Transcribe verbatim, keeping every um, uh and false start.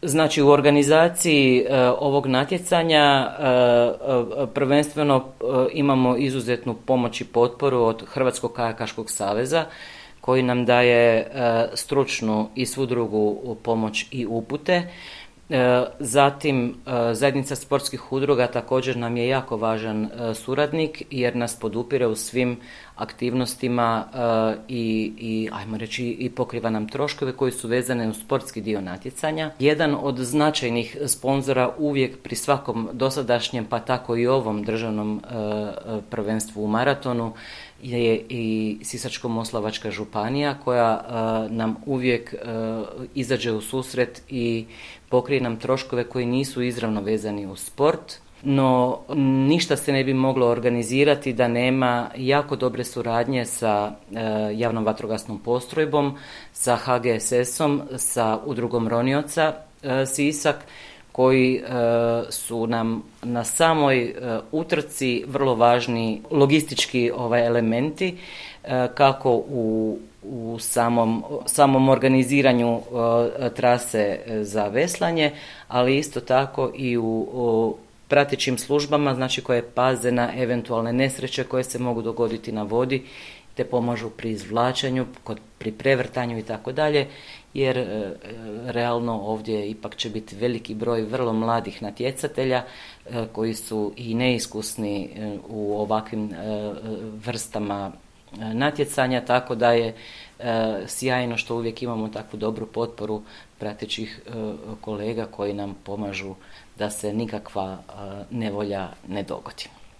Znači u organizaciji e, ovog natjecanja e, e, prvenstveno e, imamo izuzetnu pomoć i potporu od Hrvatskog kajakaškog saveza koji nam daje e, stručnu i svu drugu pomoć i upute. E, zatim e, zajednica sportskih udruga također nam je jako važan e, suradnik jer nas podupire u svim aktivnostima e, i, i ajmo reći i pokriva nam troškove koji su vezane u sportski dio natjecanja. Jedan od značajnih sponzora uvijek pri svakom dosadašnjem pa tako i ovom državnom e, prvenstvu u maratonu je i Sisačko-moslavačka županija koja e, nam uvijek e, izađe u susret i pokrije nam troškove koji nisu izravno vezani uz sport, no ništa se ne bi moglo organizirati da nema jako dobre suradnje sa e, javnom vatrogasnom postrojbom, sa H G S S-om, sa udrugom ronioca e, Sisak, koji e, su nam na samoj e, utrci vrlo važni logistički ovaj elementi e, kako u, u samom, samom organiziranju e, trase za veslanje, ali isto tako i u, u pratećim službama, znači koje paze na eventualne nesreće koje se mogu dogoditi na vodi, te pomažu pri izvlačenju, kod, pri prevrtanju i tako dalje, jer e, realno ovdje ipak će biti veliki broj vrlo mladih natjecatelja e, koji su i neiskusni e, u ovakvim e, vrstama e, natjecanja, tako da je e, sjajno što uvijek imamo takvu dobru potporu pratećih e, kolega koji nam pomažu da se nikakva e, nevolja ne dogodi.